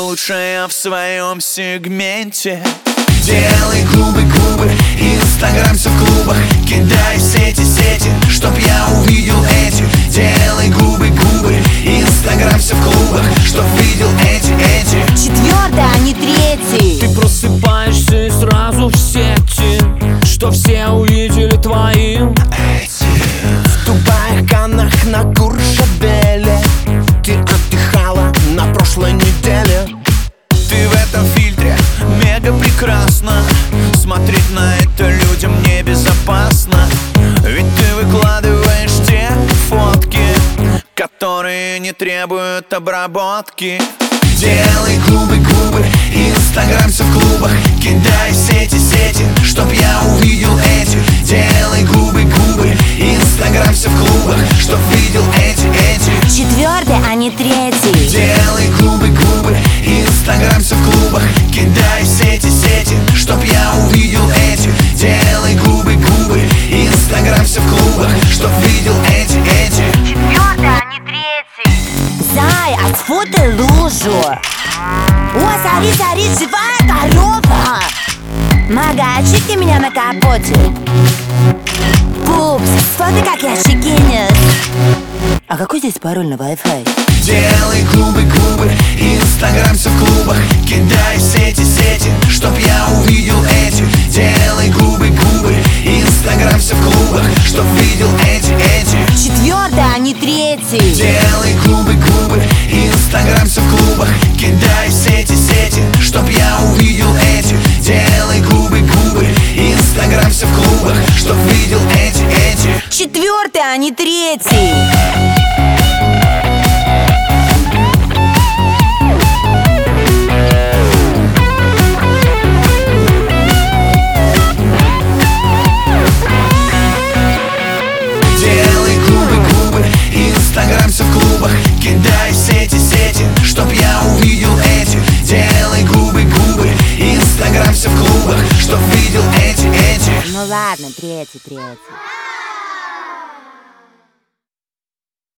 лучшая в своем сегменте. Делай губы, Инстаграм все в клубах. Кидай в сети, чтоб я увидел эти. Делай губы, Инстаграм все в клубах, чтоб видел эти. Четвертый, а не третий. Ты просыпаешься и сразу в сети, что все увидели твоим Эти. В Дубае, Каннах, на Куршабеле ты отдыхала на прошлой неделе. Ты в этом фильтре мега прекрасна. Смотреть на это людям небезопасно. Ведь ты выкладываешь те фотки, которые не требуют обработки. Делай губы, Инстаграм все в клубах. Кидай в сети, чтоб я увидел эти. Делай губы, Инстаграм все в клубах, чтоб видел эти. Четвертый, а не третий. Делай губы, Инстаграм все в клубах. Кидай в сети, чтоб я увидел эти. Делай губы, Инстаграм все в клубах, чтоб видел эти. Четвертый, а не третий. Зай, отфотай лужу. О, смотри, живая корова. Магачики меня на капоте. Пупс, смотри, как я шикинес. А какой здесь пароль на Wi-Fi? Делай губы, Инстаграм все в клубах. Кидай в сети, чтоб я увидел эти. Делай губы, Инстаграм все в клубах, чтоб видел эти. Четвертый, а не третий. Делай губы, Инстаграм все в клубах. Кидай в сети, чтоб я увидел эти. Делай губы, Инстаграм все в клубах, чтоб видел эти. Четвертый, а не третий. Инстаграм все в клубах. Кидай в сети, чтоб я увидел эти. Делай губы, Инстаграм все в клубах, чтоб видел эти. Ну ладно, третий.